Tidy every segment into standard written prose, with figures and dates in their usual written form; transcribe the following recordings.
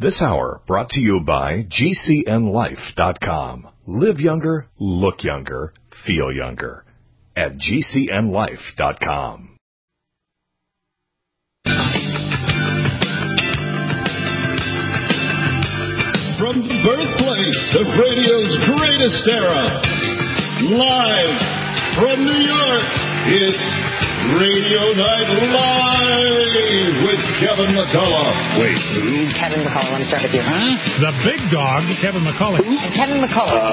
This hour brought to you by GCNLife.com. Live younger, look younger, feel younger at GCNLife.com. From the birthplace of radio's greatest era, live from New York, it's Radio Night Live with Kevin McCullough. Wait, who? Kevin McCullough. Let me start with you. Huh? The big dog, Kevin McCullough. Who? Kevin McCullough.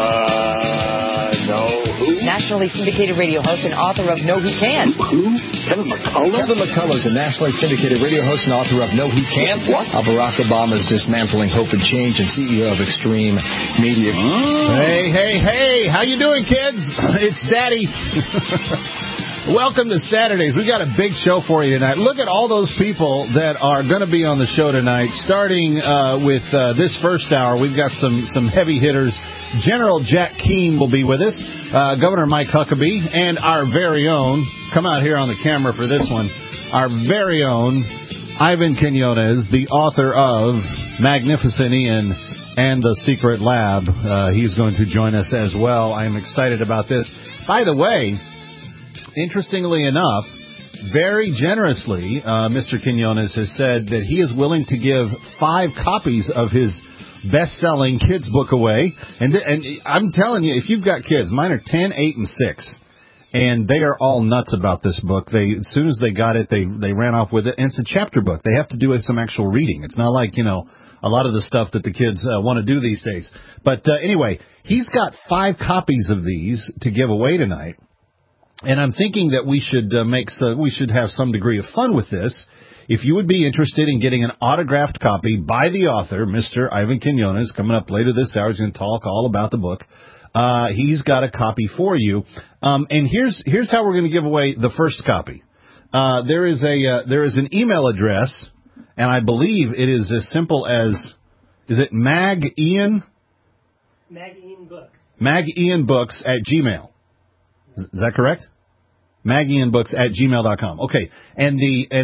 No. Who? Nationally syndicated radio host and author of No He Can't. Who? Kevin McCullough? Kevin McCullough is a nationally syndicated radio host and author of No He Can't. What? Barack Obama's Dismantling Hope and Change and CEO of Extreme Media. Hey, how you doing, kids? It's Daddy. Welcome to Saturdays. We got a big show for you tonight. Look at all those people that are going to be on the show tonight. Starting with this first hour, we've got some heavy hitters. General Jack Keane will be with us. Governor Mike Huckabee, and our very own, come out here on the camera for this one, our very own Ivan Quinones, the author of Magnificent Ian and The Secret Lab. He's going to join us as well. I am excited about this. By the way, interestingly enough, very generously, Mr. Quinones has said that he is willing to give 5 copies of his best-selling kids book away. And I'm telling you, if you've got kids, mine are 10, 8, and 6, and they are all nuts about this book. As soon as they got it, they ran off with it. And it's a chapter book. They have to do some actual reading. It's not like, a lot of the stuff that the kids want to do these days. But anyway, he's got 5 copies of these to give away tonight. And I'm thinking that we should we should have some degree of fun with this. If you would be interested in getting an autographed copy by the author, Mr. Ivan Quinones, coming up later this hour, he's going to talk all about the book. He's got a copy for you. And here's how we're going to give away the first copy. There is an email address, and I believe it is as simple as, is it Mag-Ian? Mag-Ian Books. Mag-Ian Books at Gmail. Is that correct? MagIanBooks@gmail.com. Okay. And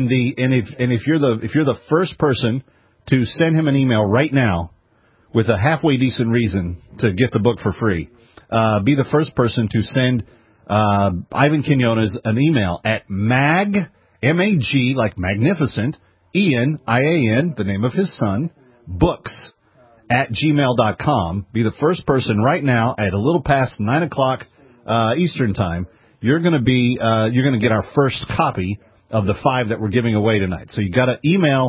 if you're the first person to send him an email right now with a halfway decent reason to get the book for free, be the first person to send Ivan Quinones an email at M-A-G, like magnificent, Ian, I-A-N, the name of his son, books at gmail.com. Be the first person right now at a little past 9 o'clock Eastern time. You're going to get our first copy of the 5 that we're giving away tonight. So you got to email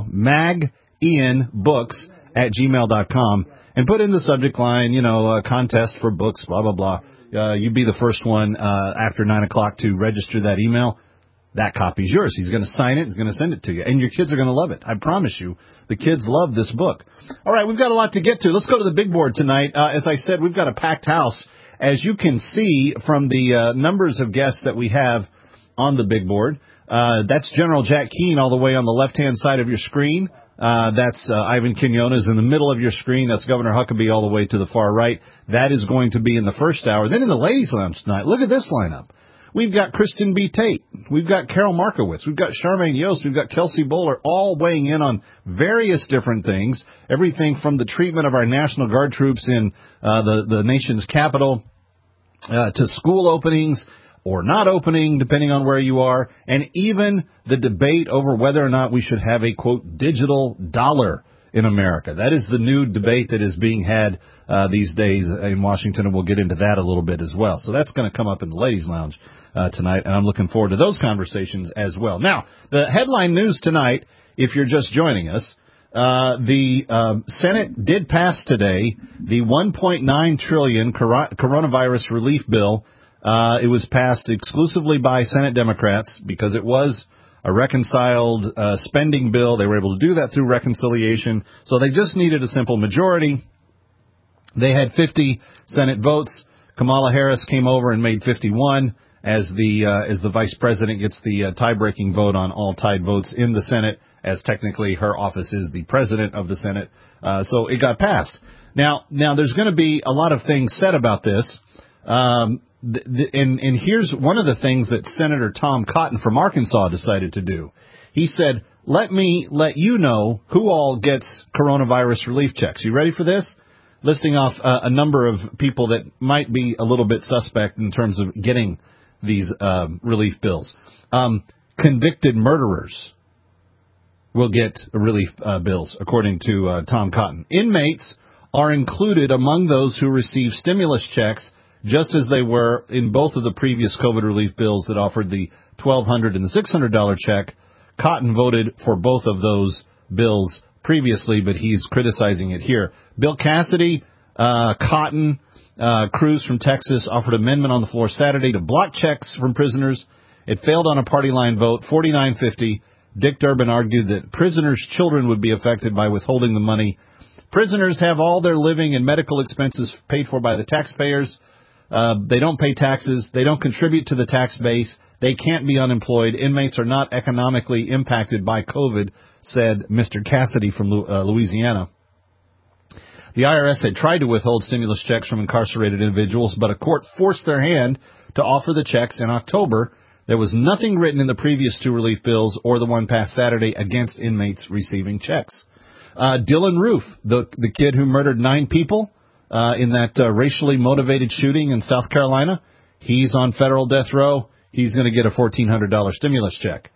magianbooks@gmail.com and put in the subject line, contest for books, blah, blah, blah. You be the first one after 9 o'clock to register that email. That copy's yours. He's going to sign it. He's going to send it to you. And your kids are going to love it. I promise you. The kids love this book. All right, we've got a lot to get to. Let's go to the big board tonight. As I said, we've got a packed house. As you can see from the numbers of guests that we have on the big board, that's General Jack Keane all the way on the left-hand side of your screen. That's Ivan Quinones in the middle of your screen. That's Governor Huckabee all the way to the far right. That is going to be in the first hour. Then in the ladies' lounge tonight, look at this lineup. We've got Kristen B. Tate. We've got Carol Markowitz. We've got Charmaine Yost. We've got Kelsey Bowler, all weighing in on various different things. Everything from the treatment of our National Guard troops in the nation's capital to school openings or not opening, depending on where you are, and even the debate over whether or not we should have a, quote, digital dollar in America. That is the new debate that is being had these days in Washington, and we'll get into that a little bit as well. So that's going to come up in the ladies' lounge tonight, and I'm looking forward to those conversations as well. Now, the headline news tonight, if you're just joining us, the Senate did pass today the $1.9 trillion coronavirus relief bill. It was passed exclusively by Senate Democrats because it was a reconciled spending bill. They were able to do that through reconciliation, so they just needed a simple majority. They had 50 Senate votes. Kamala Harris came over and made 51 as the vice president gets the tie-breaking vote on all tied votes in the Senate, as technically her office is the president of the Senate. So it got passed. Now there's going to be a lot of things said about this. And here's one of the things that Senator Tom Cotton from Arkansas decided to do. He said, let me let you know who all gets coronavirus relief checks. You ready for this? Listing off a number of people that might be a little bit suspect in terms of getting these relief bills. Convicted murderers will get relief bills, according to Tom Cotton. Inmates are included among those who receive stimulus checks, just as they were in both of the previous COVID relief bills that offered the $1,200 and the $600 check. Cotton voted for both of those bills previously, but he's criticizing it here. Bill Cassidy, Cotton, Cruz from Texas offered amendment on the floor Saturday to block checks from prisoners. It failed on a party line vote, 49-50. Dick Durbin argued that prisoners' children would be affected by withholding the money. Prisoners have all their living and medical expenses paid for by the taxpayers. They don't pay taxes. They don't contribute to the tax base. They can't be unemployed. Inmates are not economically impacted by COVID, said Mr. Cassidy from Louisiana. The IRS had tried to withhold stimulus checks from incarcerated individuals, but a court forced their hand to offer the checks in October. There was nothing written in the previous two relief bills or the one passed Saturday against inmates receiving checks. Dylan Roof, the kid who murdered 9 people in that racially motivated shooting in South Carolina, he's on federal death row. He's going to get a $1,400 stimulus check.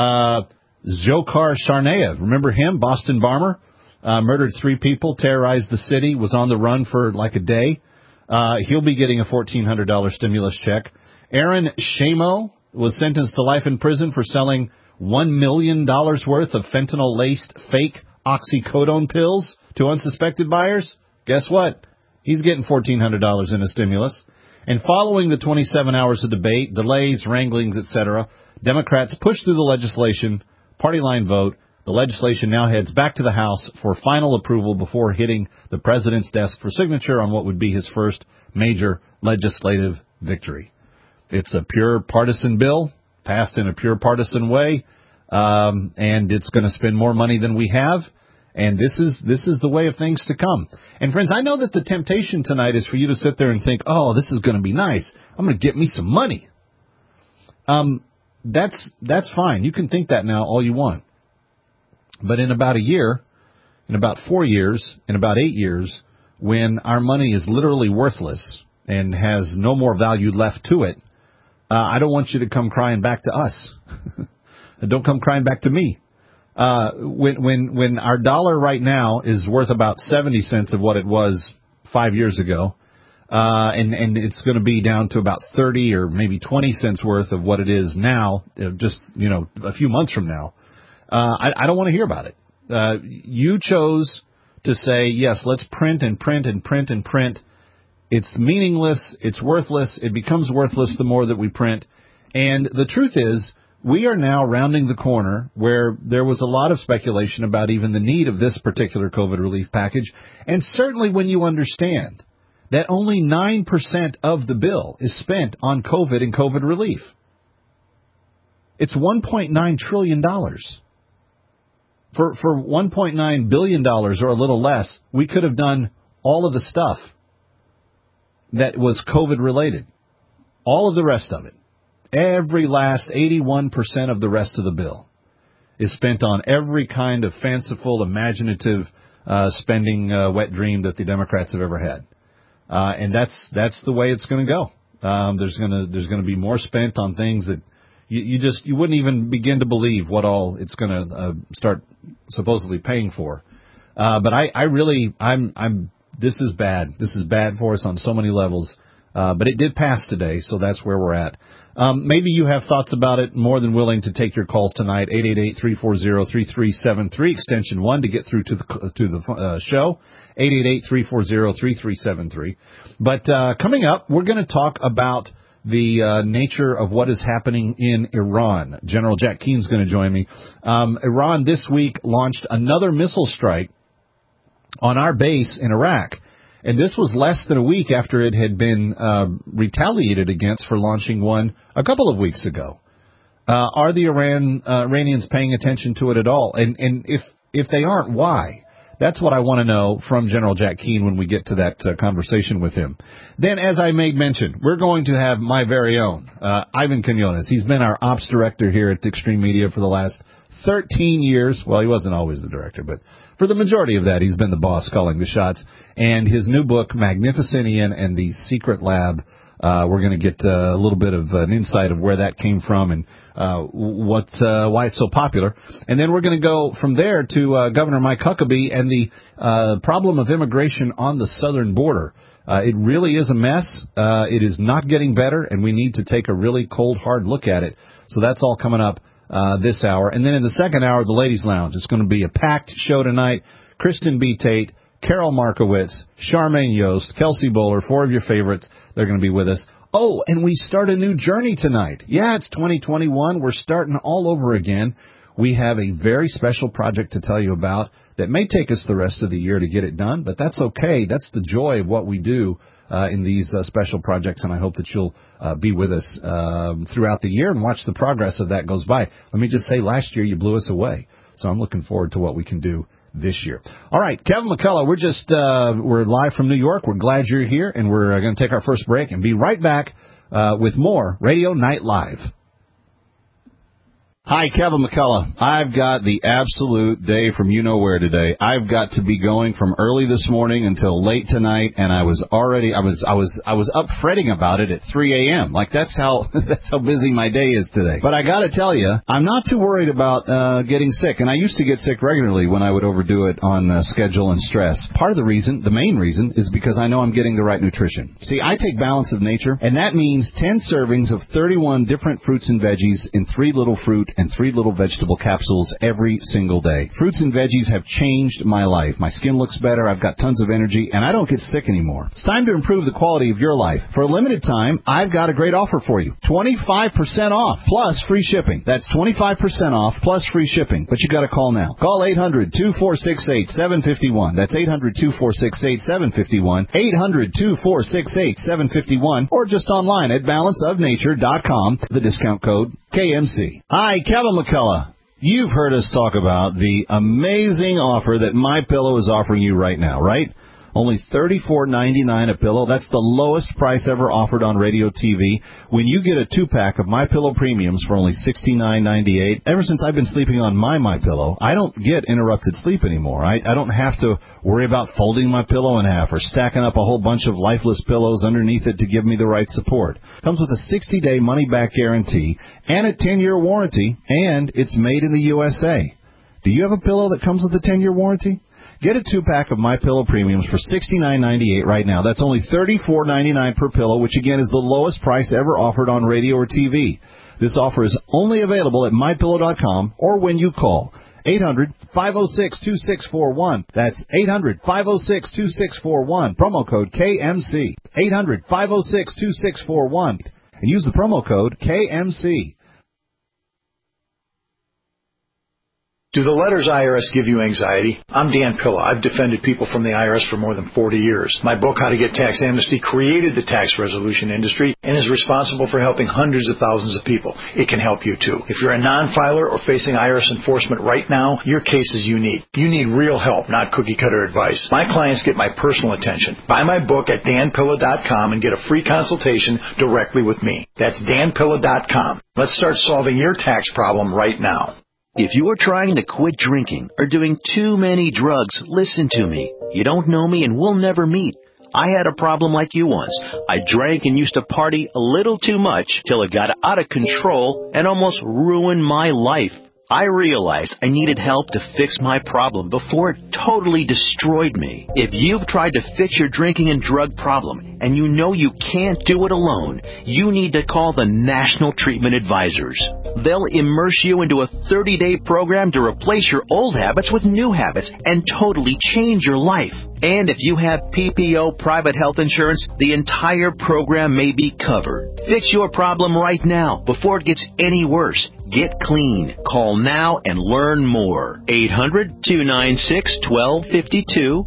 Dzhokhar Tsarnaev, remember him? Boston bomber, murdered 3 people, terrorized the city, was on the run for like a day. He'll be getting a $1,400 stimulus check. Aaron Shamo was sentenced to life in prison for selling $1 million worth of fentanyl-laced fake oxycodone pills to unsuspected buyers. Guess what? He's getting $1,400 in a stimulus. And following the 27 hours of debate, delays, wranglings, etc., Democrats pushed through the legislation, party line vote. The legislation now heads back to the House for final approval before hitting the president's desk for signature on what would be his first major legislative victory. It's a pure partisan bill, passed in a pure partisan way, and it's going to spend more money than we have. And this is the way of things to come. And friends, I know that the temptation tonight is for you to sit there and think, oh, this is going to be nice. I'm going to get me some money. That's fine. You can think that now all you want. But in about a year, in about 4 years, in about 8 years, when our money is literally worthless and has no more value left to it, I don't want you to come crying back to us. Don't come crying back to me. When our dollar right now is worth about 70 cents of what it was 5 years ago, and it's going to be down to about 30 or maybe 20 cents worth of what it is now, just, a few months from now, I don't want to hear about it. You chose to say, yes, let's print and print and print and print. It's meaningless. It's worthless. It becomes worthless the more that we print. And the truth is, we are now rounding the corner where there was a lot of speculation about even the need of this particular COVID relief package. And certainly when you understand that only 9% of the bill is spent on COVID and COVID relief. It's $1.9 trillion. For $1.9 billion or a little less, we could have done all of the stuff that was COVID related. All of the rest of it. Every last 81% of the rest of the bill is spent on every kind of fanciful, imaginative spending wet dream that the Democrats have ever had. And that's the way it's going to go. There's going to be more spent on things that you wouldn't even begin to believe what all it's going to start supposedly paying for. But this is bad. This is bad for us on so many levels. But it did pass today, so that's where we're at. Maybe you have thoughts about it. More than willing to take your calls tonight. 888-340-3373, extension 1 to get through to the show. 888-340-3373. But coming up, we're going to talk about the nature of what is happening in Iran. General Jack Keene's going to join me. Iran this week launched another missile strike on our base in Iraq. And this was less than a week after it had been retaliated against for launching one a couple of weeks ago. Are the Iranians paying attention to it at all? And if they aren't, why? That's what I want to know from General Jack Keane when we get to that conversation with him. Then, as I made mention, we're going to have my very own Ivan Quinones. He's been our ops director here at Extreme Media for the last 13 years. Well, he wasn't always the director, but for the majority of that, he's been the boss calling the shots. And his new book, Magnificent Ian and the Secret Lab, we're going to get a little bit of an insight of where that came from and why it's so popular. And then we're going to go from there to Governor Mike Huckabee and the problem of immigration on the southern border. It really is a mess. It is not getting better, and we need to take a really cold, hard look at it. So that's all coming up this hour. And then in the second hour, the Ladies Lounge. It's going to be a packed show tonight. Kristen B. Tate, Carol Markowitz, Charmaine Yost, Kelsey Bowler, 4 of your favorites. They're going to be with us. Oh, and we start a new journey tonight. Yeah, it's 2021. We're starting all over again. We have a very special project to tell you about that may take us the rest of the year to get it done, but that's okay. That's the joy of what we do in these special projects, and I hope that you'll be with us throughout the year and watch the progress of that goes by. Let me just say, last year you blew us away, so I'm looking forward to what we can do this year. All right, Kevin McCullough, we're live from New York. We're glad you're here, and we're going to take our first break and be right back with more Radio Night Live. Hi, Kevin McCullough. I've got the absolute day from you-know-where today. I've got to be going from early this morning until late tonight, and I was up fretting about it at 3 a.m. Like, that's how busy my day is today. But I got to tell you, I'm not too worried about getting sick, and I used to get sick regularly when I would overdo it on schedule and stress. Part of the main reason, is because I know I'm getting the right nutrition. See, I take Balance of Nature, and that means 10 servings of 31 different fruits and veggies in 3 little fruit and 3 little vegetable capsules every single day. Fruits and veggies have changed my life. My skin looks better, I've got tons of energy, and I don't get sick anymore. It's time to improve the quality of your life. For a limited time, I've got a great offer for you. 25% off plus free shipping. That's 25% off plus free shipping. But you got to call now. Call 800-2468-751. That's 800-2468-751. 800-2468-751. Or just online at balanceofnature.com. The discount code KMC. Hi, Kevin McCullough. You've heard us talk about the amazing offer that MyPillow is offering you right now, right? Only $34.99 a pillow. That's the lowest price ever offered on radio TV. When you get a 2-pack of MyPillow Premiums for only $69.98, ever since I've been sleeping on my MyPillow, I don't get interrupted sleep anymore. I don't have to worry about folding my pillow in half or stacking up a whole bunch of lifeless pillows underneath it to give me the right support. Comes with a 60-day money-back guarantee and a 10-year warranty, and it's made in the USA. Do you have a pillow that comes with a 10-year warranty? Get a 2-pack of MyPillow Premiums for $69.98 right now. That's only $34.99 per pillow, which again is the lowest price ever offered on radio or TV. This offer is only available at MyPillow.com or when you call 800-506-2641. That's 800-506-2641. Promo code KMC. 800-506-2641. And use the promo code KMC. Do the letters IRS give you anxiety? I'm Dan Pilla. I've defended people from the IRS for more than 40 years. My book, How to Get Tax Amnesty, created the tax resolution industry and is responsible for helping hundreds of thousands of people. It can help you, too. If you're a non-filer or facing IRS enforcement right now, your case is unique. You need real help, not cookie-cutter advice. My clients get my personal attention. Buy my book at danpilla.com and get a free consultation directly with me. That's danpilla.com. Let's start solving your tax problem right now. If you are trying to quit drinking or doing too many drugs, listen to me. You don't know me and we'll never meet. I had a problem like you once. I drank and used to party a little too much till it got out of control and almost ruined my life. I realized I needed help to fix my problem before it totally destroyed me. If you've tried to fix your drinking and drug problem and you know you can't do it alone, you need to call the National Treatment Advisors. They'll immerse you into a 30-day program to replace your old habits with new habits and totally change your life. And if you have PPO private health insurance, the entire program may be covered. Fix your problem right now before it gets any worse. Get clean. Call now and learn more. 800-296-1252.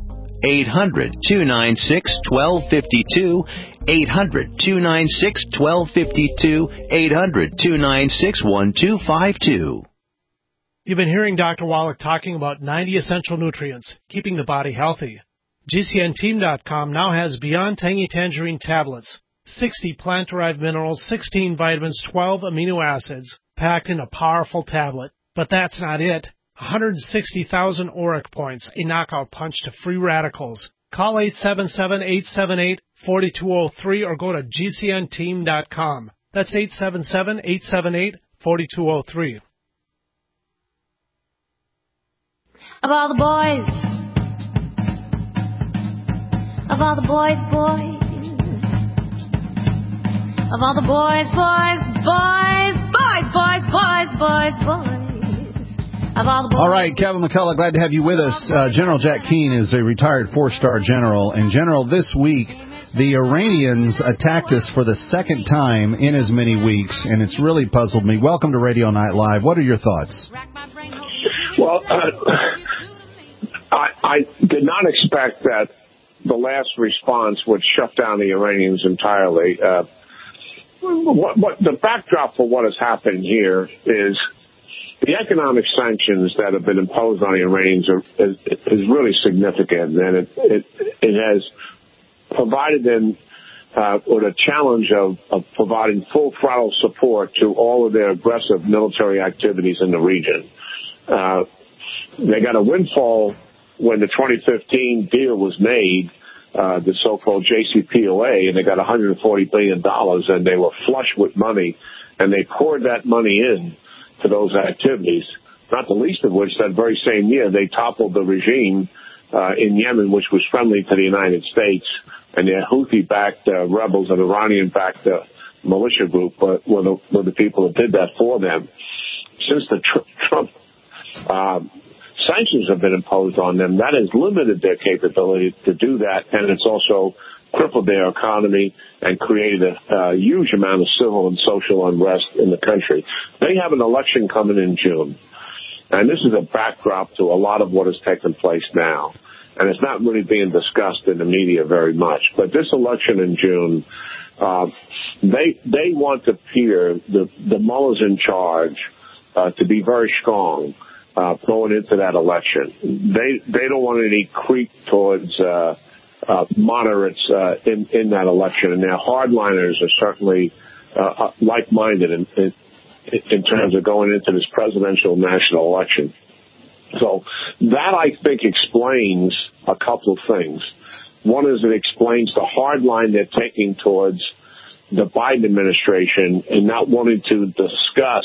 800-296-1252. 800-296-1252. 800-296-1252. You've been hearing Dr. Wallach talking about 90 essential nutrients, keeping the body healthy. GCNteam.com now has Beyond Tangy Tangerine tablets, 60 plant-derived minerals, 16 vitamins, 12 amino acids, packed in a powerful tablet. But that's not it. 160,000 ORAC points, a knockout punch to free radicals. Call 877-878-4203 or go to GCNteam.com. That's 877-878-4203. Of all the boys, of all the boys, of all the boys, of all the boys. All right, Kevin McCullough, glad to have you with us. General Jack Keane is a retired 4-star general. And, General, this week, the Iranians attacked us for the second time in as many weeks, and it's really puzzled me. Welcome to Radio Night Live. What are your thoughts? Well, I did not expect that the last response would shut down the Iranians entirely. The backdrop for what has happened here is the economic sanctions that have been imposed on the Iranians is really significant, and it has provided them with a challenge of providing full throttle support to all of their aggressive military activities in the region. They got a windfall when the 2015 deal was made, the so-called JCPOA, and they got $140 billion, and they were flush with money, and they poured that money in to those activities, not the least of which that very same year they toppled the regime in Yemen, which was friendly to the United States, and their Houthi-backed rebels, an Iranian-backed militia group, were the people that did that for them. Since the Trump sanctions have been imposed on them, that has limited their capability to do that, and it's also crippled their economy and created a huge amount of civil and social unrest in the country. They have an election coming in June, and this is a backdrop to a lot of what has taken place now, and it's not really being discussed in the media very much. But this election in June, they want to appear, the mullahs in charge, to be very strong going into that election. They don't want any creep towards moderates in that election, and their hardliners are certainly like-minded in terms of going into this presidential national election. So that, I think, explains a couple of things. One is it explains the hard line they're taking towards the Biden administration and not wanting to discuss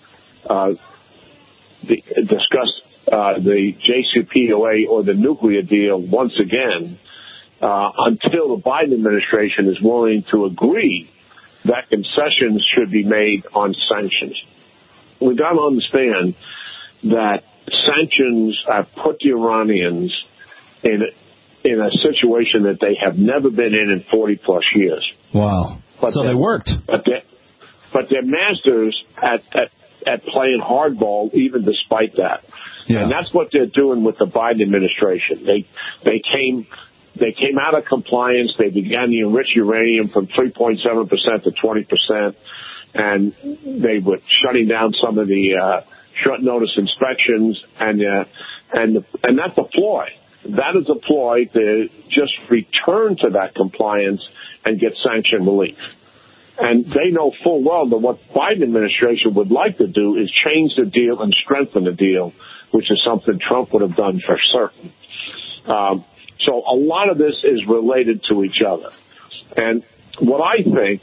the JCPOA or the nuclear deal once again until the Biden administration is willing to agree that concessions should be made on sanctions. We've got to understand that sanctions have put the Iranians in a situation that they have never been in 40-plus years. Wow. So they worked. But they're masters at playing hardball even despite that. Yeah. And that's what they're doing with the Biden administration. They came out of compliance. They began to enrich uranium from 3.7% to 20%, and they were shutting down some of the short notice inspections, and that's a ploy. That is a ploy to just return to that compliance and get sanction relief. And they know full well that what Biden administration would like to do is change the deal and strengthen the deal, which is something Trump would have done for certain. So a lot of this is related to each other. And what I think,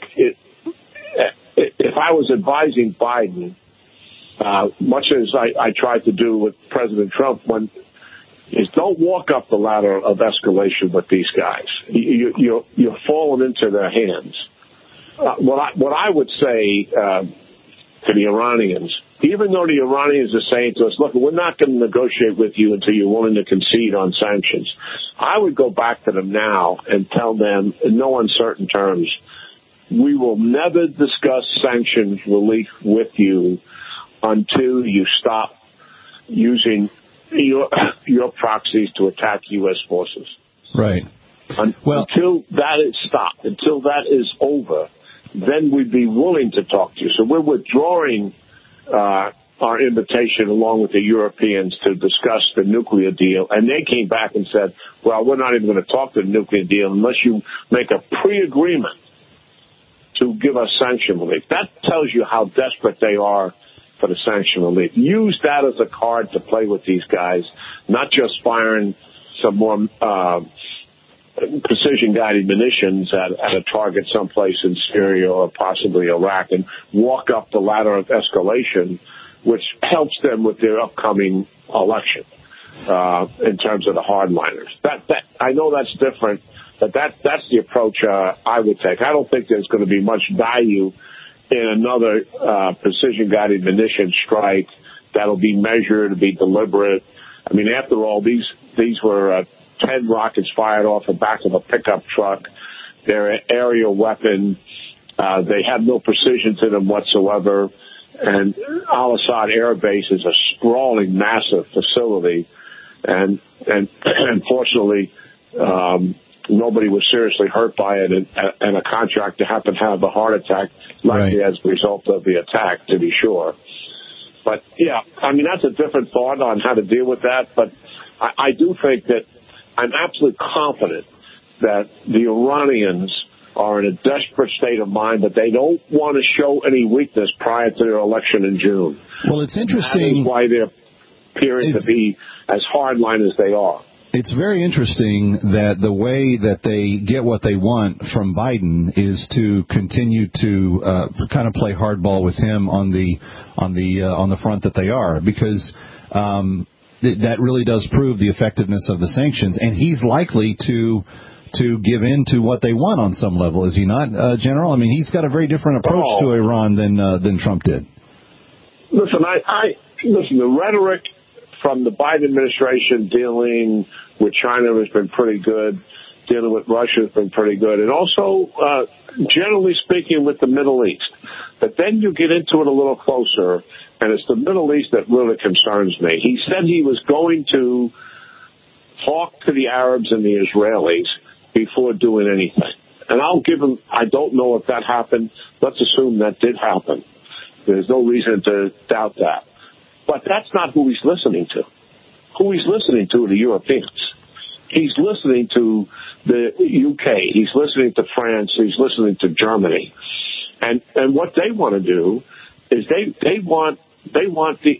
if I was advising Biden, much as I tried to do with President Trump, is don't walk up the ladder of escalation with these guys. You're falling into their hands. What I would say to the Iranians, even though the Iranians are saying to us, look, we're not going to negotiate with you until you're willing to concede on sanctions, I would go back to them now and tell them in no uncertain terms, we will never discuss sanctions relief with you until you stop using your proxies to attack U.S. forces. Right. Until that is stopped, until that is over, then we'd be willing to talk to you. So we're withdrawing our invitation along with the Europeans to discuss the nuclear deal, and they came back and said, well, we're not even going to talk to the nuclear deal unless you make a pre-agreement to give us sanction relief. That tells you how desperate they are for the sanction relief. Use that as a card to play with these guys, not just firing some more precision-guided munitions at a target someplace in Syria or possibly Iraq, and walk up the ladder of escalation, which helps them with their upcoming election in terms of the hardliners. That I know that's different, but that's the approach I would take. I don't think there's going to be much value in another precision-guided munition strike that'll be measured, be deliberate. I mean, after all, these were 10 rockets fired off the back of a pickup truck. They're an aerial weapon. They have no precision to them whatsoever. And Al-Assad Air Base is a sprawling, massive facility. And unfortunately, nobody was seriously hurt by it, and a contractor happened to have a heart attack, likely as a result of the attack, to be sure. But, yeah, I mean, that's a different thought on how to deal with that. But I do think that I'm absolutely confident that the Iranians are in a desperate state of mind, that they don't want to show any weakness prior to their election in June. Well, it's interesting. That is why they're appearing to be as hardline as they are. It's very interesting that the way that they get what they want from Biden is to continue to kind of play hardball with him on the front that they are, because that really does prove the effectiveness of the sanctions, and he's likely to give in to what they want on some level, is he not, General? I mean, he's got a very different approach to Iran than Trump did. Listen, listen. The rhetoric from the Biden administration dealing with China has been pretty good. Dealing with Russia has been pretty good, and also, generally speaking, with the Middle East. But then you get into it a little closer, and it's the Middle East that really concerns me. He said he was going to talk to the Arabs and the Israelis before doing anything. And I'll give him, I don't know if that happened. Let's assume that did happen. There's no reason to doubt that. But that's not who he's listening to. Who he's listening to are the Europeans. He's listening to the UK. He's listening to France. He's listening to Germany. And what they want to do is they want the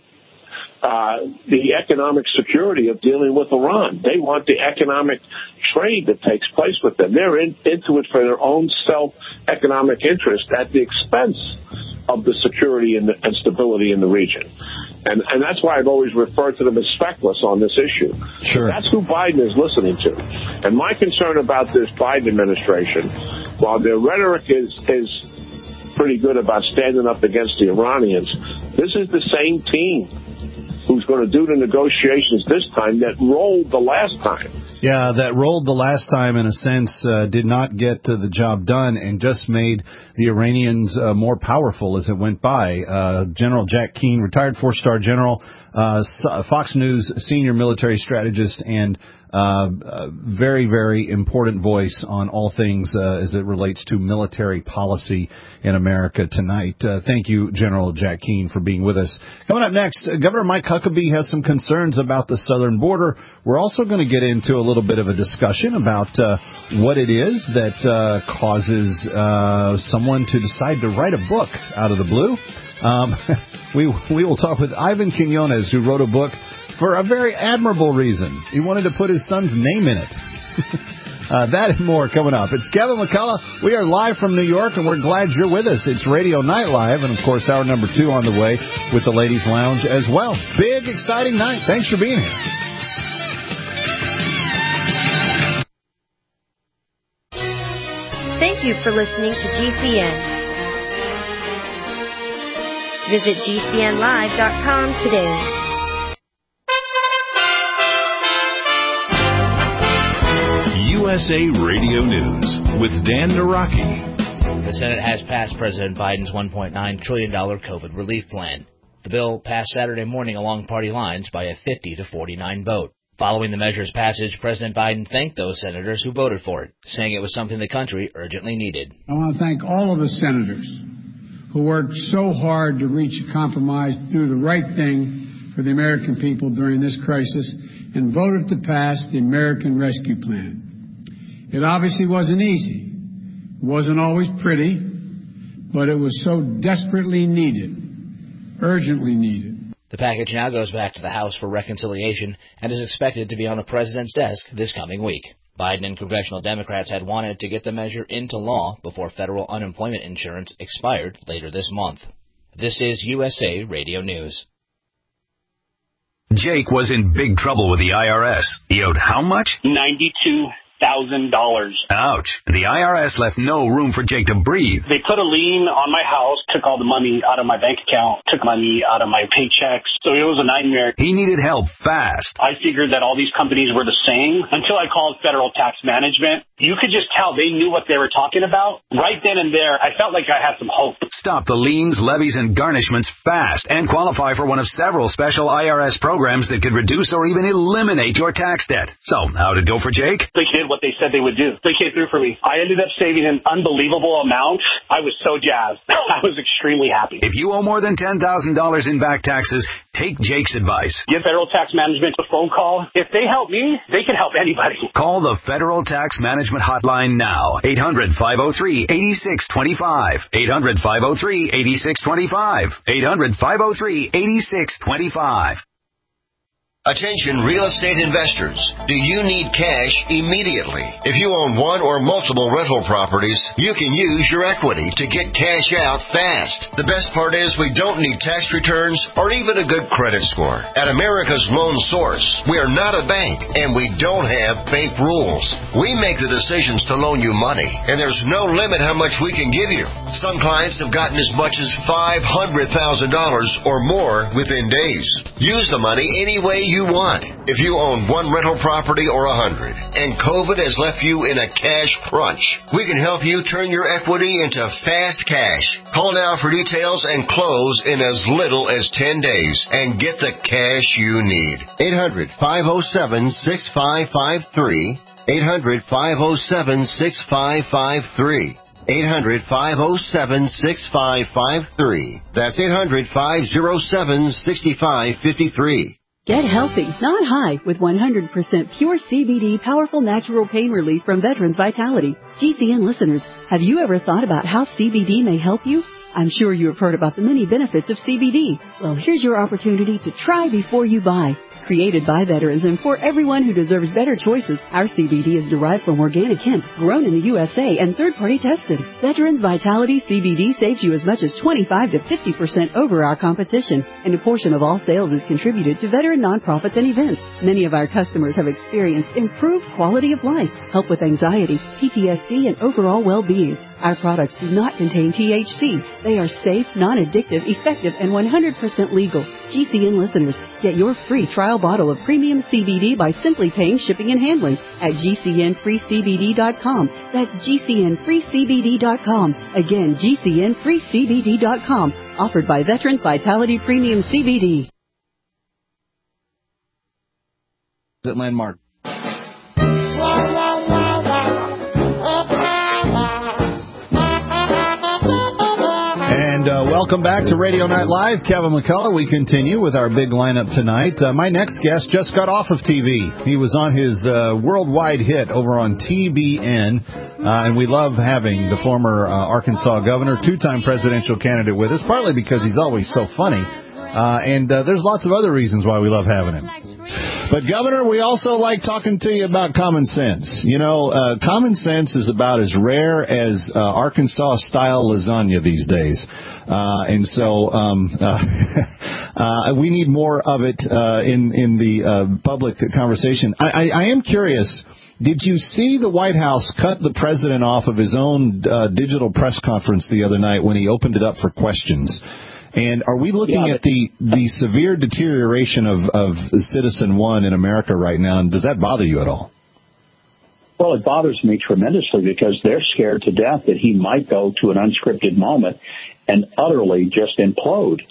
economic security of dealing with Iran. They want the economic trade that takes place with them. They're into it for their own self-economic interest at the expense of the security and stability in the region. And that's why I've always referred to them as feckless on this issue. Sure. That's who Biden is listening to. And my concern about this Biden administration, while their rhetoric is pretty good about standing up against the Iranians, this is the same team who's going to do the negotiations this time that rolled the last time. Yeah, that rolled the last time, in a sense, did not get the job done and just made the Iranians more powerful as it went by. General Jack Keane, retired four-star general, Fox News senior military strategist, and very, very important voice on all things as it relates to military policy in America tonight. Thank you, General Jack Keane, for being with us. Coming up next, Governor Mike Huckabee has some concerns about the southern border. We're also going to get into a little bit of a discussion about what it is that causes someone to decide to write a book out of the blue. We will talk with Ivan Quinones, who wrote a book for a very admirable reason. He wanted to put his son's name in it. That and more coming up. It's Kevin McCullough. We are live from New York, and we're glad you're with us. It's Radio Night Live, and, of course, hour number 2 on the way with the Ladies Lounge as well. Big, exciting night. Thanks for being here. Thank you for listening to GCN. Visit GCNlive.com today. USA Radio News with Dan Naraki. The Senate has passed President Biden's $1.9 trillion COVID relief plan. The bill passed Saturday morning along party lines by a 50-49 vote. Following the measure's passage, President Biden thanked those senators who voted for it, saying it was something the country urgently needed. I want to thank all of the senators who worked so hard to reach a compromise, do the right thing for the American people during this crisis, and voted to pass the American Rescue Plan. It obviously wasn't easy. It wasn't always pretty, but it was so desperately needed, urgently needed. The package now goes back to the House for reconciliation and is expected to be on the president's desk this coming week. Biden and congressional Democrats had wanted to get the measure into law before federal unemployment insurance expired later this month. This is USA Radio News. Jake was in big trouble with the IRS. He owed how much? $92,000. Ouch. The IRS left no room for Jake to breathe. They put a lien on my house, took all the money out of my bank account, took money out of my paychecks. So it was a nightmare. He needed help fast. I figured that all these companies were the same until I called Federal Tax Management. You could just tell they knew what they were talking about. Right then and there, I felt like I had some hope. Stop the liens, levies, and garnishments fast and qualify for one of several special IRS programs that could reduce or even eliminate your tax debt. So, how'd it go for Jake? They did what they said they would do. They came through for me. I ended up saving an unbelievable amount. I was so jazzed. I was extremely happy. If you owe more than $10,000 in back taxes, take Jake's advice. Give Federal Tax Management a phone call. If they help me, they can help anybody. Call the Federal Tax Management Hotline now. 800-503-8625. 800-503-8625. 800-503-8625. Attention real estate investors. Do you need cash immediately? If you own one or multiple rental properties, you can use your equity to get cash out fast. The best part is we don't need tax returns or even a good credit score. At America's Loan Source, we are not a bank and we don't have bank rules. We make the decisions to loan you money and there's no limit how much we can give you. Some clients have gotten as much as $500,000 or more within days. Use the money any way you want. If you own one rental property or 100 and COVID has left you in a cash crunch, we can help you turn your equity into fast cash. Call now for details and close in as little as 10 days and get the cash you need. 800-507-6553. 800-507-6553. 800-507-6553. That's 800-507-6553. Get healthy, not high, with 100% pure CBD powerful natural pain relief from Veterans Vitality. GCN listeners, have you ever thought about how CBD may help you? I'm sure you have heard about the many benefits of CBD. Well, here's your opportunity to try before you buy. Created by veterans and for everyone who deserves better choices, our CBD is derived from organic hemp, grown in the USA and third-party tested. Veterans Vitality CBD saves you as much as 25 to 50% over our competition, and a portion of all sales is contributed to veteran nonprofits and events. Many of our customers have experienced improved quality of life, help with anxiety, PTSD, and overall well-being. Our products do not contain THC. They are safe, non-addictive, effective, and 100% legal. GCN listeners, get your free trial bottle of premium CBD by simply paying shipping and handling at GCNFreeCBD.com. That's GCNFreeCBD.com. Again, GCNFreeCBD.com. Offered by Veterans Vitality Premium CBD. Is it Landmark? Welcome back to Radio Night Live. Kevin McCullough. We continue with our big lineup tonight. My next guest just got off of TV. He was on his worldwide hit over on TBN, and we love having the former Arkansas governor, two-time presidential candidate with us, partly because he's always so funny, and there's lots of other reasons why we love having him. But, Governor, we also like talking to you about common sense. You know, common sense is about as rare as Arkansas-style lasagna these days. And so we need more of it in the public conversation. I am curious, did you see the White House cut the president off of his own digital press conference the other night when he opened it up for questions? And are we looking at the severe deterioration of Citizen One in America right now, and does that bother you at all? Well, it bothers me tremendously because they're scared to death that he might go to an unscripted moment and utterly just implode.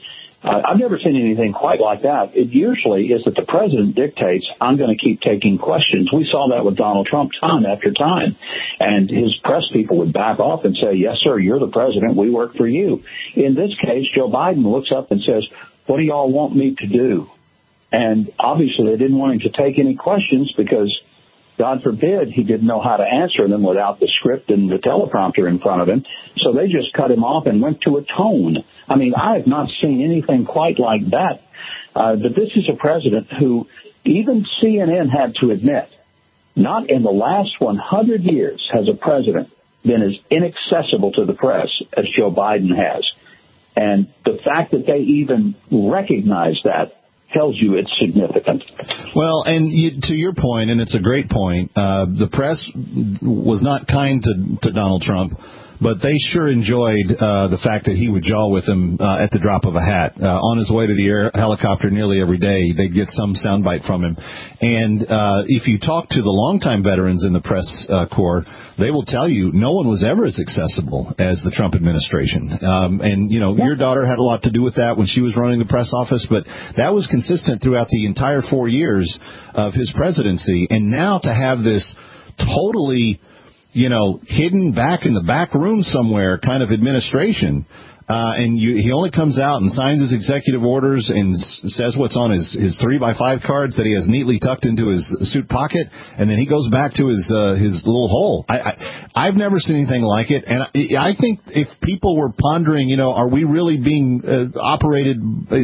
I've never seen anything quite like that. It usually is that the president dictates, I'm going to keep taking questions. We saw that with Donald Trump time after time. And his press people would back off and say, yes, sir, you're the president. We work for you. In this case, Joe Biden looks up and says, what do y'all want me to do? And obviously they didn't want him to take any questions because, God forbid, he didn't know how to answer them without the script and the teleprompter in front of him. So they just cut him off and went to a tone. I mean, I have not seen anything quite like that. But this is a president who even CNN had to admit, not in the last 100 years has a president been as inaccessible to the press as Joe Biden has. And the fact that they even recognize that tells you it's significant. Well, and to your point, and it's a great point, the press was not kind to Donald Trump, but they sure enjoyed the fact that he would jaw with them at the drop of a hat. On his way to the helicopter nearly every day, they'd get some soundbite from him. And if you talk to the longtime veterans in the press corps, they will tell you no one was ever as accessible as the Trump administration. And, you know, your daughter had a lot to do with that when she was running the press office, but that was consistent throughout the entire 4 years of his presidency. And now to have this totally, you know, hidden back in the back room somewhere kind of administration. And he only comes out and signs his executive orders and says what's on his 3x5 cards that he has neatly tucked into his suit pocket, and then he goes back to his little hole. I've never seen anything like it, and I think if people were pondering, you know, are we really being operated?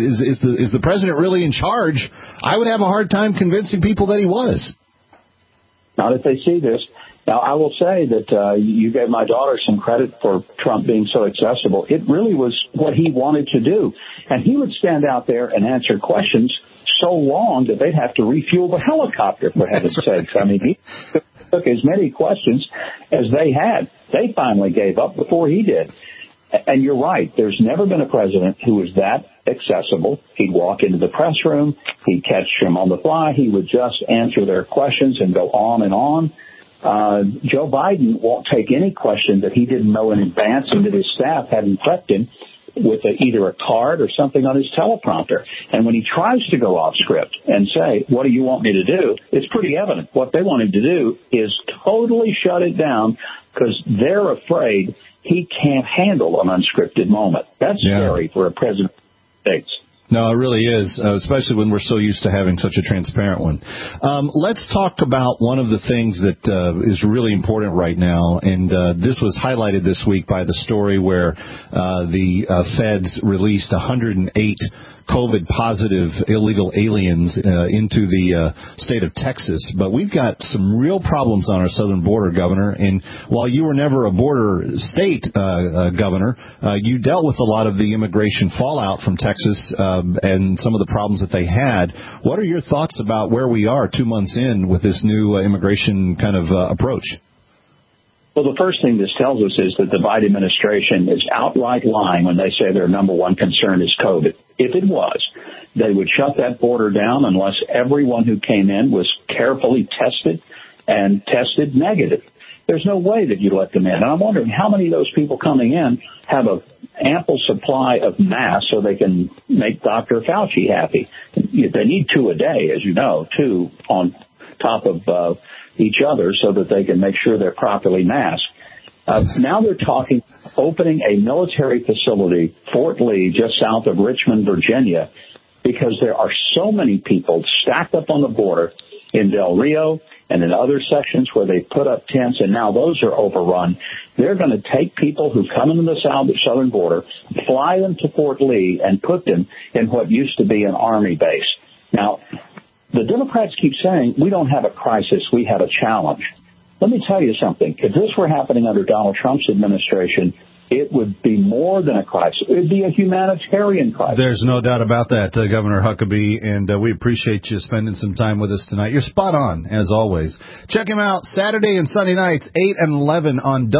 Is the president really in charge? I would have a hard time convincing people that he was. Not if they see this. Now, I will say that you gave my daughter some credit for Trump being so accessible. It really was what he wanted to do. And he would stand out there and answer questions so long that they'd have to refuel the helicopter, for heaven's sakes. I mean, he took as many questions as they had. They finally gave up before he did. And you're right. There's never been a president who was that accessible. He'd walk into the press room. He'd catch them on the fly. He would just answer their questions and go on and on. Joe Biden won't take any question that he didn't know in advance and that his staff hadn't prepped him with either a card or something on his teleprompter. And when he tries to go off script and say, what do you want me to do? It's pretty evident. What they want him to do is totally shut it down because they're afraid he can't handle an unscripted moment. That's scary for a president of the States. No, it really is, especially when we're so used to having such a transparent one. Let's talk about one of the things that is really important right now, and this was highlighted this week by the story where the feds released 108 COVID-positive illegal aliens into the state of Texas. But we've got some real problems on our southern border, Governor. And while you were never a border state governor, you dealt with a lot of the immigration fallout from Texas and some of the problems that they had. What are your thoughts about where we are 2 months in with this new immigration kind of approach? Well, the first thing this tells us is that the Biden administration is outright lying when they say their number one concern is COVID. If it was, they would shut that border down unless everyone who came in was carefully tested and tested negative. There's no way that you let them in. And I'm wondering how many of those people coming in have an ample supply of masks so they can make Dr. Fauci happy. They need 2 a day, as you know, 2 on top of each other so that they can make sure they're properly masked. Now they're talking opening a military facility, Fort Lee, just south of Richmond, Virginia, because there are so many people stacked up on the border in Del Rio and in other sections where they put up tents, and now those are overrun. They're going to take people who come into the southern border, fly them to Fort Lee, and put them in what used to be an Army base. Now, the Democrats keep saying, we don't have a crisis, we have a challenge. Let me tell you something. If this were happening under Donald Trump's administration, it would be more than a crisis. It would be a humanitarian crisis. There's no doubt about that, Governor Huckabee, and we appreciate you spending some time with us tonight. You're spot on, as always. Check him out Saturday and Sunday nights, 8 and 11 on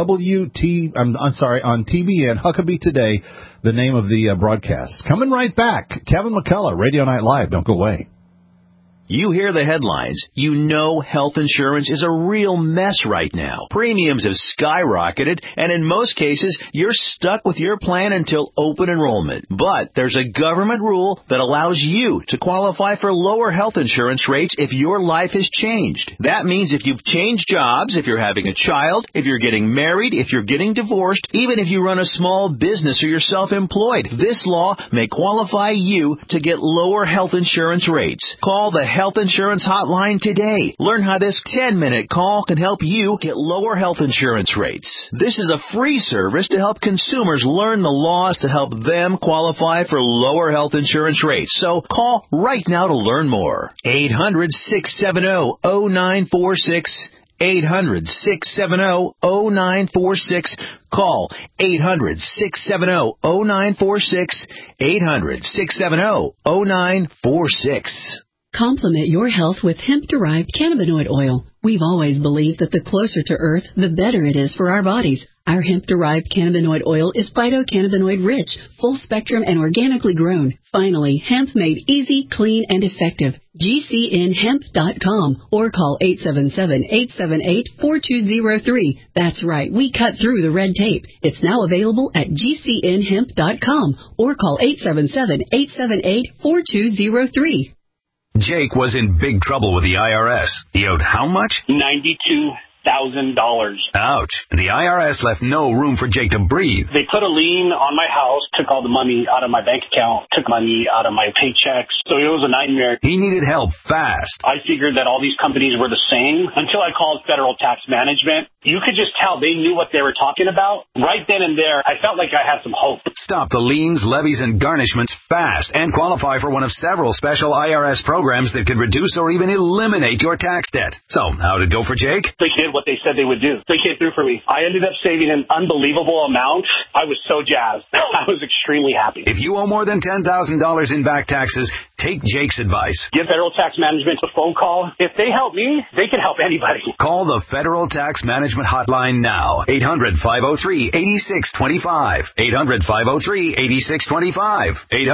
on TBN, Huckabee Today, the name of the broadcast. Coming right back, Kevin McCullough, Radio Night Live. Don't go away. You hear the headlines. You know health insurance is a real mess right now. Premiums have skyrocketed, and in most cases, you're stuck with your plan until open enrollment. But there's a government rule that allows you to qualify for lower health insurance rates if your life has changed. That means if you've changed jobs, if you're having a child, if you're getting married, if you're getting divorced, even if you run a small business or you're self-employed, this law may qualify you to get lower health insurance rates. Call the Health Insurance Hotline today. Learn how this 10-minute call can help you get lower health insurance rates. This is a free service to help consumers learn the laws to help them qualify for lower health insurance rates. So call right now to learn more. 800-670-0946. 800-670-0946. Call 800-670-0946. 800-670-0946. Complement your health with hemp-derived cannabinoid oil. We've always believed that the closer to Earth, the better it is for our bodies. Our hemp-derived cannabinoid oil is phytocannabinoid-rich, full-spectrum, and organically grown. Finally, hemp made easy, clean, and effective. GCNhemp.com or call 877-878-4203. That's right, we cut through the red tape. It's now available at GCNhemp.com or call 877-878-4203. Jake was in big trouble with the IRS. He owed how much? $92,000. Ouch. And the IRS left no room for Jake to breathe. They put a lien on my house, took all the money out of my bank account, took money out of my paychecks. So it was a nightmare. He needed help fast. I figured that all these companies were the same until I called Federal Tax Management. You could just tell they knew what they were talking about. Right then and there, I felt like I had some hope. Stop the liens, levies, and garnishments fast and qualify for one of several special IRS programs that could reduce or even eliminate your tax debt. So, how'd it go for Jake? They did what they said they would do. They came through for me. I ended up saving an unbelievable amount. I was so jazzed. I was extremely happy. If you owe more than $10,000 in back taxes, take Jake's advice. Give Federal Tax Management a phone call. If they help me, they can help anybody. Call the Federal Tax Management Hotline now. 800-503-8625. 800-503-8625.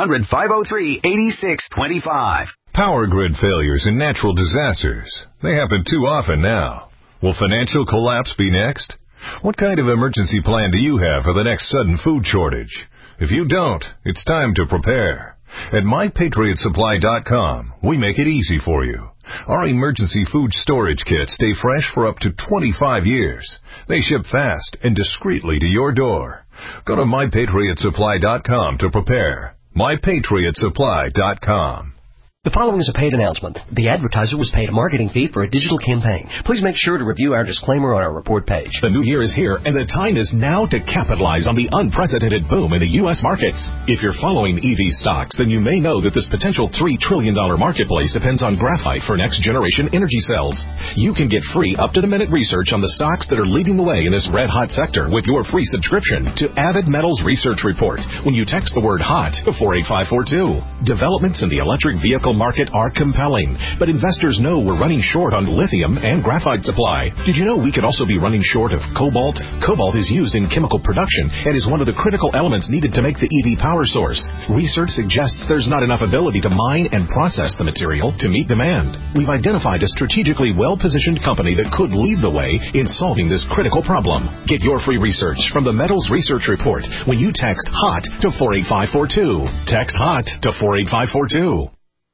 800-503-8625. Power grid failures and natural disasters. They happen too often now. Will financial collapse be next? What kind of emergency plan do you have for the next sudden food shortage? If you don't, it's time to prepare. At MyPatriotSupply.com, we make it easy for you. Our emergency food storage kits stay fresh for up to 25 years. They ship fast and discreetly to your door. Go to MyPatriotSupply.com to prepare. MyPatriotSupply.com. The following is a paid announcement. The advertiser was paid a marketing fee for a digital campaign. Please make sure to review our disclaimer on our report page. The new year is here, and the time is now to capitalize on the unprecedented boom in the U.S. markets. If you're following EV stocks, then you may know that this potential $3 trillion marketplace depends on graphite for next-generation energy cells. You can get free, up-to-the-minute research on the stocks that are leading the way in this red-hot sector with your free subscription to Avid Metals Research Report when you text the word HOT to 48542. Developments in the electric vehicle market are compelling, but investors know we're running short on lithium and graphite supply. Did you know we could also be running short of cobalt? Cobalt is used in chemical production and is one of the critical elements needed to make the EV power source. Research suggests there's not enough ability to mine and process the material to meet demand. We've identified a strategically well-positioned company that could lead the way in solving this critical problem. Get your free research from the Metals Research Report when you text HOT to 48542. Text HOT to 48542.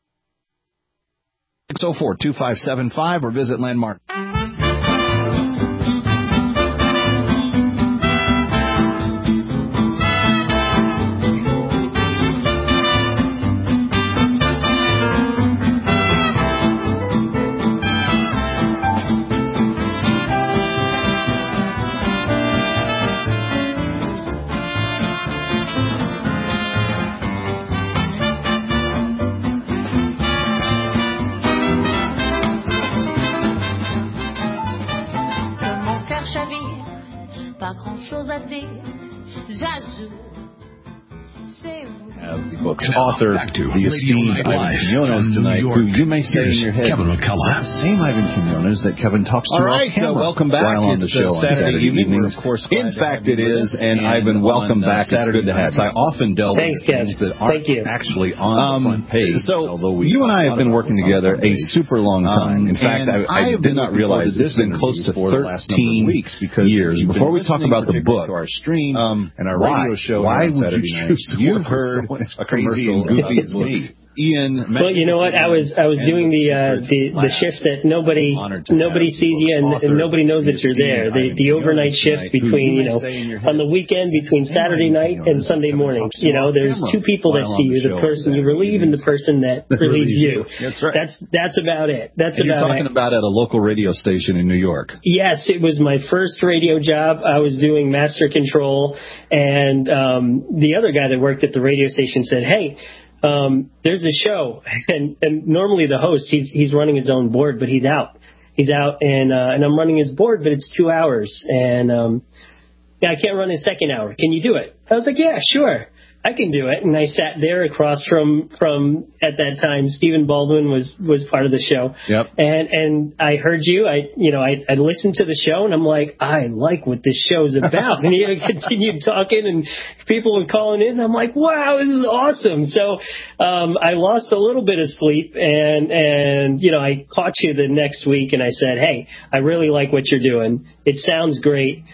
604-2575 or visit Landmark. have the book's author, the esteemed Ivan Quinones tonight, who you may say in your head, Kevin McCullough. the same Ivan Quinones that Kevin talks to off camera. Welcome back. While on the show on Saturday evenings. Of course, in fact, it is. And Ivan, welcome back. Saturday it's good to have. I often delve into things that aren't actually on the front page. So you and I have been working together a super long time. In fact, I did not realize this has been close to 13 years. Before we talk about the book, our stream and our radio show, why would you choose to work with someone as crazy and goofy as me? Ian. Well, you know what? I was doing the shift that nobody sees you and nobody knows that you're there. The overnight shift between on the weekend between Saturday night and Sunday morning. There's two people that see you: the person you relieve and the person that relieves you. That's right. That's about it. You're talking about at a local radio station in New York. Yes, it was my first radio job. I was doing master control, and the other guy that worked at the radio station said, "Hey, there's a show," and normally the host, he's running his own board, but he's out, and I'm running his board, but it's 2 hours, and I can't run a second hour. Can you do it? I was like, yeah, sure, I can do it. And I sat there across from at that time, Stephen Baldwin was part of the show. Yep. And I heard you. I listened to the show, and I'm like, I like what this show's about. And he continued talking, and people were calling in. And I'm like, wow, this is awesome. So I lost a little bit of sleep, and I caught you the next week, and I said, hey, I really like what you're doing. It sounds great.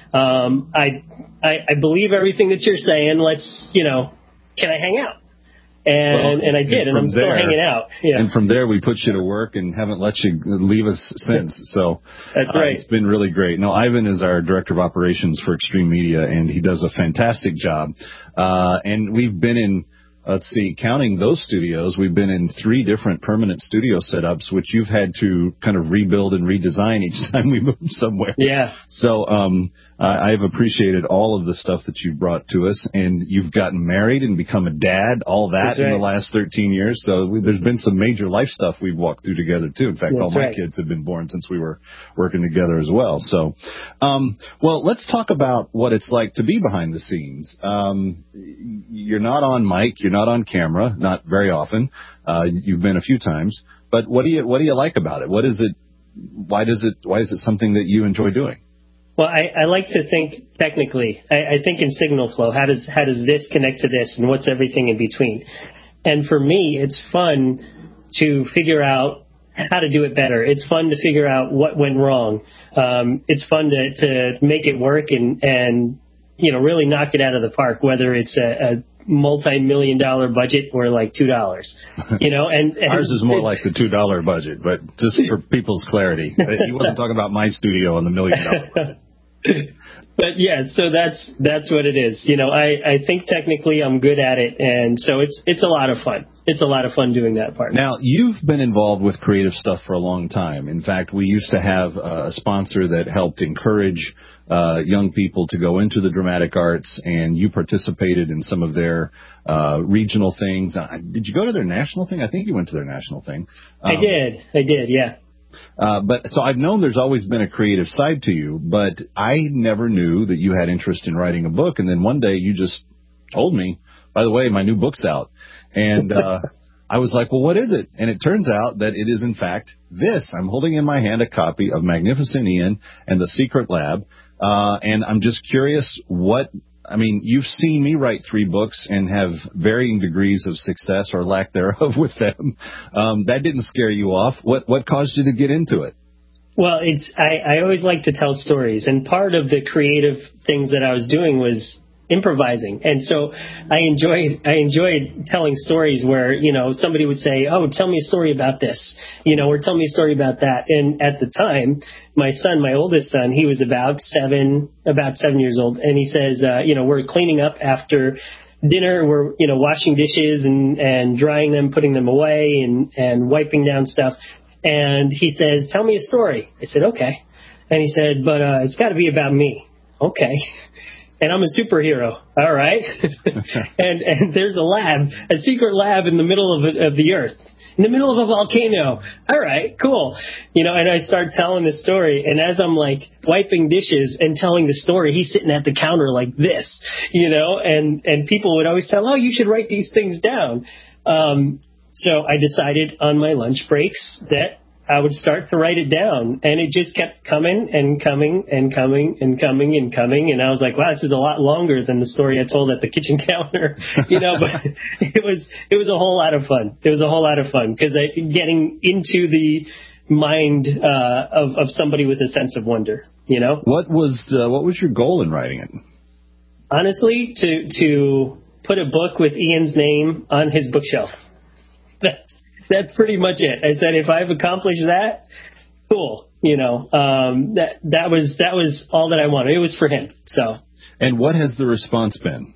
I believe everything that you're saying. Let's, can I hang out? And I did, and I'm still hanging out. Yeah. And from there, we put you to work and haven't let you leave us since. So that's right. It's been really great. No, Ivan is our director of operations for Extreme Media, and he does a fantastic job. And we've been in, counting those studios, we've been in 3 different permanent studio setups, which you've had to kind of rebuild and redesign each time we move somewhere. Yeah. So I've appreciated all of the stuff that you've brought to us, and you've gotten married and become a dad, all that in the last 13 years. So there's been some major life stuff we've walked through together, too. In fact, all my kids have been born since we were working together as well. So, well, let's talk about what it's like to be behind the scenes. You're not on mic, you're not on camera, not very often. You've been a few times, but what do you like about it? What is it? Why is it something that you enjoy doing? Well, I like to think technically. I think in signal flow. How does this connect to this, and what's everything in between? And for me, it's fun to figure out how to do it better. It's fun to figure out what went wrong. It's fun to make it work and really knock it out of the park. Whether it's a multi-million-dollar budget or like $2, and ours is more like the $2 budget, but just for people's clarity, he wasn't talking about my studio on the $1 million budget. But yeah, so that's what it is. I think technically I'm good at it, and so it's a lot of fun. It's a lot of fun doing that part. Now, you've been involved with creative stuff for a long time. In fact, we used to have a sponsor that helped encourage young people to go into the dramatic arts, and you participated in some of their regional things. Did you go to their national thing? I think you went to their national thing. I did, yeah. But so I've known there's always been a creative side to you, but I never knew that you had interest in writing a book. And then one day you just told me, by the way, my new book's out. And I was like, well, what is it? And it turns out that it is, in fact, this. I'm holding in my hand a copy of Magnificent Ian and the Secret Lab. And I'm just curious you've seen me write 3 books and have varying degrees of success or lack thereof with them. That didn't scare you off. What caused you to get into it? Well, I always like to tell stories, and part of the creative things that I was doing was improvising. And so I enjoyed telling stories where, somebody would say, oh, tell me a story about this, or tell me a story about that. And at the time, my oldest son, he was about 7 years old. And he says, we're cleaning up after dinner. We're, washing dishes and drying them, putting them away and wiping down stuff. And he says, tell me a story. I said, okay. And he said, but it's got to be about me. Okay. And I'm a superhero, all right? and there's a secret lab in the middle of the earth. in the middle of a volcano. All right, cool. And I start telling the story. And as I'm like wiping dishes and telling the story, he's sitting at the counter like this, and people would always tell, oh, you should write these things down. So I decided on my lunch breaks that I would start to write it down, and it just kept coming and coming and coming and coming and coming. And I was like, wow, this is a lot longer than the story I told at the kitchen counter, but it was a whole lot of fun. It was a whole lot of fun because getting into the mind of somebody with a sense of wonder, What was your goal in writing it? Honestly, to put a book with Ian's name on his bookshelf. That's pretty much it. I said, if I've accomplished that, cool. That was all that I wanted. It was for him. So. And what has the response been?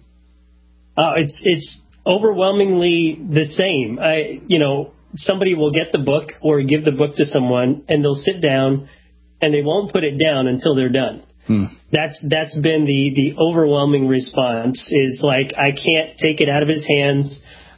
It's overwhelmingly the same. Somebody will get the book or give the book to someone, and they'll sit down, and they won't put it down until they're done. That's been the overwhelming response. Is like, I can't take it out of his hands.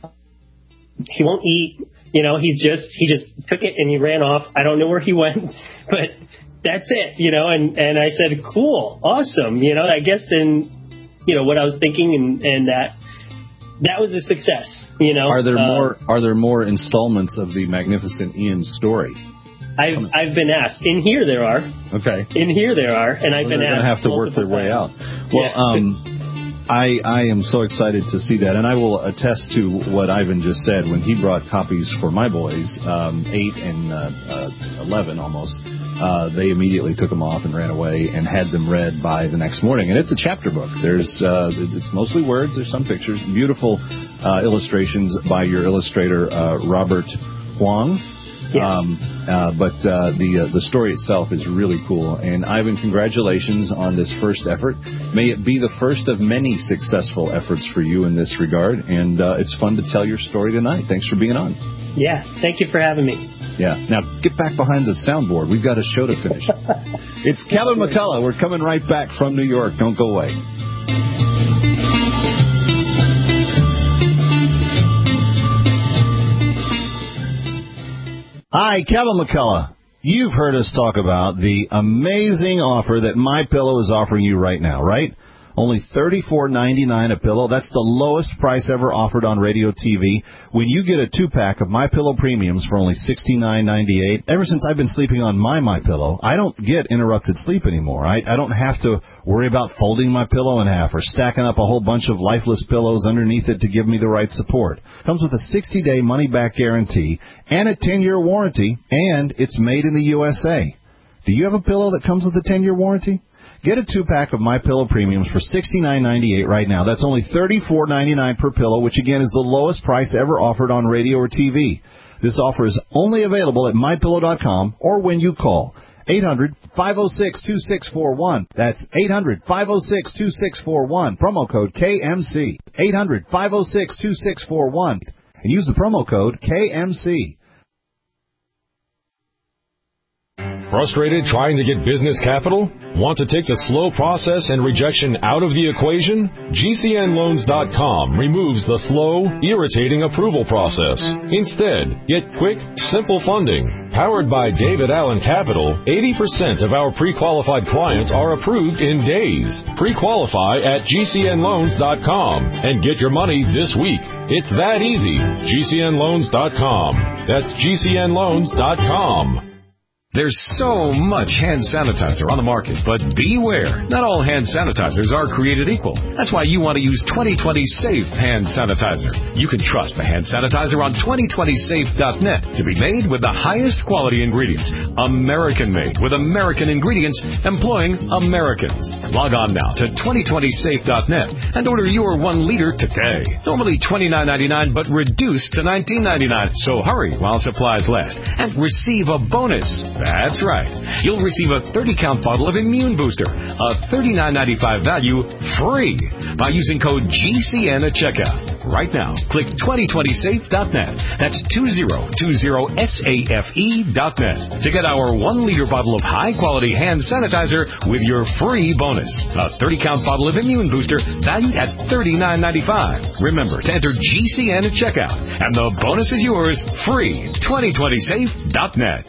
He won't eat. He just took it and he ran off. I don't know where he went, but that's it, and I said, cool, awesome. I guess then, what I was thinking and that was a success, Are there more installments of the Magnificent Ian story? I've been asked. In here there are. Okay. In here there are, and I've been asked. They're going to have to work their way out. Well, I am so excited to see that, and I will attest to what Ivan just said. When he brought copies for my boys, 8 and 11 almost, they immediately took them off and ran away and had them read by the next morning. And it's a chapter book. It's mostly words. There's some pictures, beautiful illustrations by your illustrator, Robert Huang. Yes. But the story itself is really cool. And Ivan, congratulations on this first effort. May it be the first of many successful efforts for you in this regard. And it's fun to tell your story tonight. Thanks for being on. Yeah, thank you for having me. Yeah. Now, get back behind the soundboard. We've got a show to finish. It's Kevin McCullough. We're coming right back from New York. Don't go away. Hi, Kevin McCullough. You've heard us talk about the amazing offer that MyPillow is offering you right now, right? Only $34.99 a pillow. That's the lowest price ever offered on radio TV. When you get a 2-pack of MyPillow Premiums for only $69.98, ever since I've been sleeping on my MyPillow, I don't get interrupted sleep anymore. I don't have to worry about folding my pillow in half or stacking up a whole bunch of lifeless pillows underneath it to give me the right support. Comes with a 60-day money-back guarantee and a 10-year warranty, and it's made in the USA. Do you have a pillow that comes with a 10-year warranty? Get a 2-pack of MyPillow Premiums for $69.98 right now. That's only $34.99 per pillow, which again is the lowest price ever offered on radio or TV. This offer is only available at MyPillow.com or when you call 800-506-2641. That's 800-506-2641. Promo code KMC. 800-506-2641. And use the promo code KMC. Frustrated trying to get business capital? Want to take the slow process and rejection out of the equation? GCNLoans.com removes the slow, irritating approval process. Instead, get quick, simple funding. Powered by David Allen Capital, 80% of our pre-qualified clients are approved in days. Pre-qualify at GCNLoans.com and get your money this week. It's that easy. GCNLoans.com. That's GCNLoans.com. There's so much hand sanitizer on the market, but beware. Not all hand sanitizers are created equal. That's why you want to use 2020 Safe Hand Sanitizer. You can trust the hand sanitizer on 2020safe.net to be made with the highest quality ingredients. American-made with American ingredients employing Americans. Log on now to 2020safe.net and order your 1 liter today. Normally $29.99, but reduced to $19.99. So hurry while supplies last and receive a bonus. That's right. You'll receive a 30-count bottle of Immune Booster, a $39.95 value, free by using code GCN at checkout. right now. Click 2020safe.net. That's 2020safe.net to get our 1-liter bottle of high-quality hand sanitizer with your free bonus. A 30-count bottle of Immune Booster valued at $39.95. Remember to enter GCN at checkout, and the bonus is yours free. 2020safe.net.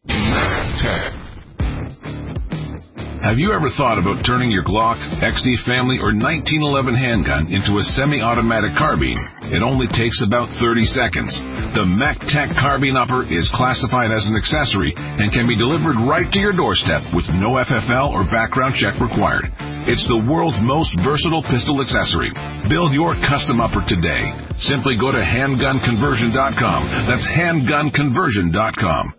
Have you ever thought about turning your Glock, XD Family, or 1911 handgun into a semi-automatic carbine? It only takes about 30 seconds. The MacTac Carbine Upper is classified as an accessory and can be delivered right to your doorstep with no FFL or background check required. It's the world's most versatile pistol accessory. Build your custom upper today. Simply go to handgunconversion.com. That's handgunconversion.com.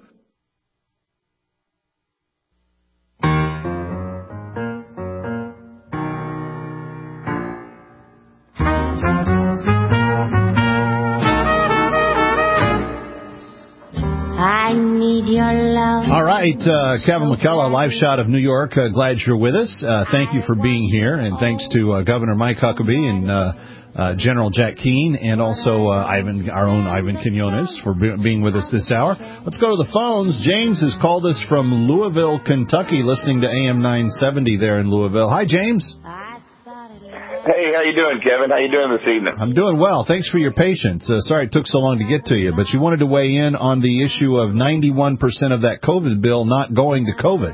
I need your love. All right, Kevin McCullough, live shot of New York. Glad you're with us. Thank you for being here, and thanks to Governor Mike Huckabee and General Jack Keane, and also our own Ivan Quinones for being with us this hour. Let's go to the phones. James has called us from Louisville, Kentucky, listening to AM 970 there in Louisville. Hi, James. Hey, how you doing, Kevin? How you doing this evening? I'm doing well. Thanks for your patience. Sorry it took so long to get to you, but you wanted to weigh in on the issue of 91% of that COVID bill not going to COVID.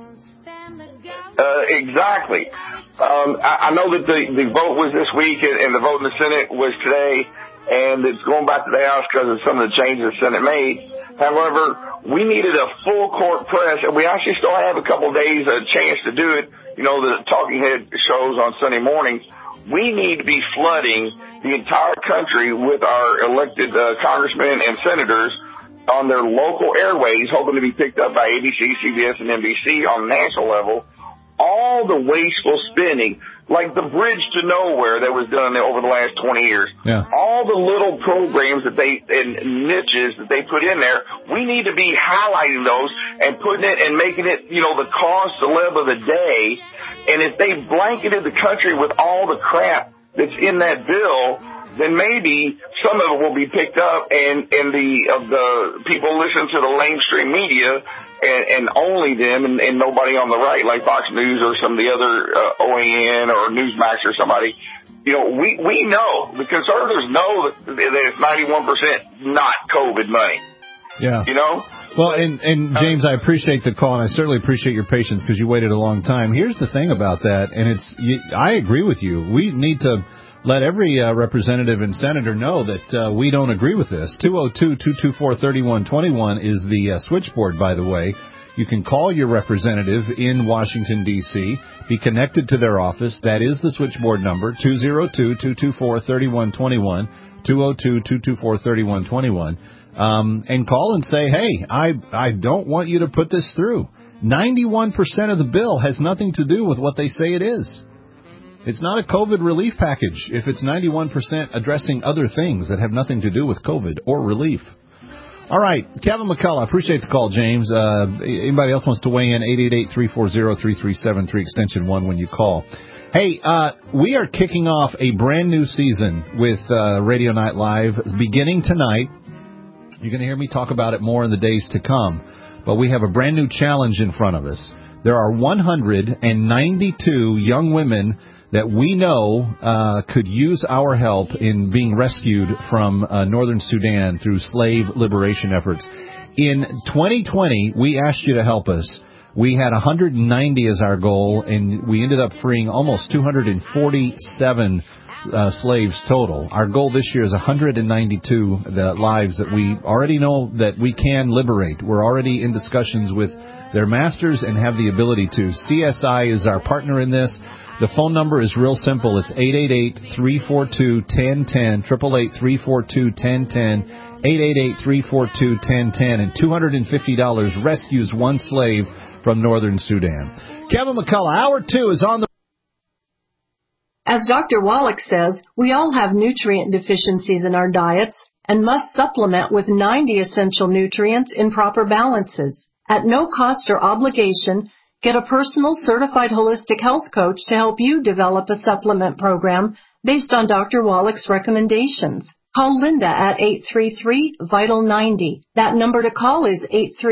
Exactly. I know that the vote was this week, and the vote in the Senate was today, and it's going back to the House because of some of the changes the Senate made. However, we needed a full court press, and we actually still have a couple of days a chance to do it. You know, the Talking Head shows on Sunday mornings. We need to be flooding the entire country with our elected congressmen and senators on their local airways, hoping to be picked up by ABC, CBS, and NBC on the national level. All the wasteful spending, like the Bridge to Nowhere that was done over the last 20 years. Yeah. All the little programs that and niches that they put in there, we need to be highlighting those and putting it and making it, you know, the cost celeb of the day. And if they blanketed the country with all the crap that's in that bill, then maybe some of it will be picked up, and the people listen to the mainstream media and only them and nobody on the right, like Fox News or some of the other OAN or Newsmax or somebody. You know, we know, the conservatives know that it's 91% not COVID money. Yeah. You know? Well, and James, I appreciate the call, and I certainly appreciate your patience because you waited a long time. Here's the thing about that, and I agree with you. We need to let every representative and senator know that we don't agree with this. 202-224-3121 is the switchboard, by the way. You can call your representative in Washington, D.C., be connected to their office. That is the switchboard number, 202-224-3121, 202-224-3121. And call and say, hey, I don't want you to put this through. 91% of the bill has nothing to do with what they say it is. It's not a COVID relief package if it's 91% addressing other things that have nothing to do with COVID or relief. All right, Kevin McCullough, I appreciate the call, James. Anybody else wants to weigh in, 888-340-3373, extension 1 when you call. Hey, we are kicking off a brand new season with Radio Night Live beginning tonight. You're going to hear me talk about it more in the days to come. But we have a brand new challenge in front of us. There are 192 young women that we know could use our help in being rescued from northern Sudan through slave liberation efforts. In 2020, we asked you to help us. We had 190 as our goal, and we ended up freeing almost 247 slaves total. Our goal this year is 192 the lives that we already know that we can liberate. We're already in discussions with their masters and have the ability to. CSI is our partner in this. The phone number is real simple. It's 888-342-1010, 888-342-1010, 888-342-1010, and $250 rescues one slave from northern Sudan. Kevin McCullough, Hour 2 is on the... As Dr. Wallach says, we all have nutrient deficiencies in our diets and must supplement with 90 essential nutrients in proper balances. At no cost or obligation, Get a personal certified holistic health coach to help you develop a supplement program based on Dr. Wallach's recommendations. Call Linda at 833-VITAL-90. That number to call is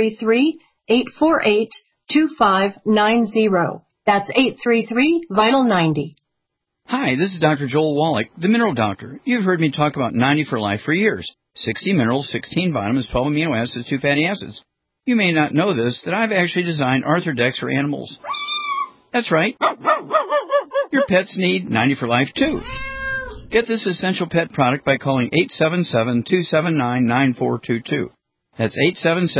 833-848-2590. That's 833-VITAL-90. Hi, this is Dr. Joel Wallach, the Mineral Doctor. You've heard me talk about 90 for Life for years. 60 minerals, 16 vitamins, 12 amino acids, 2 fatty acids. You may not know this, that I've actually designed Arthrodex for animals. That's right. Your pets need 90 for Life, too. Get this essential pet product by calling 877-279-9422. That's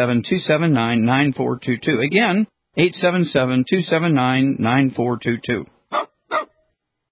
877-279-9422. Again, 877-279-9422.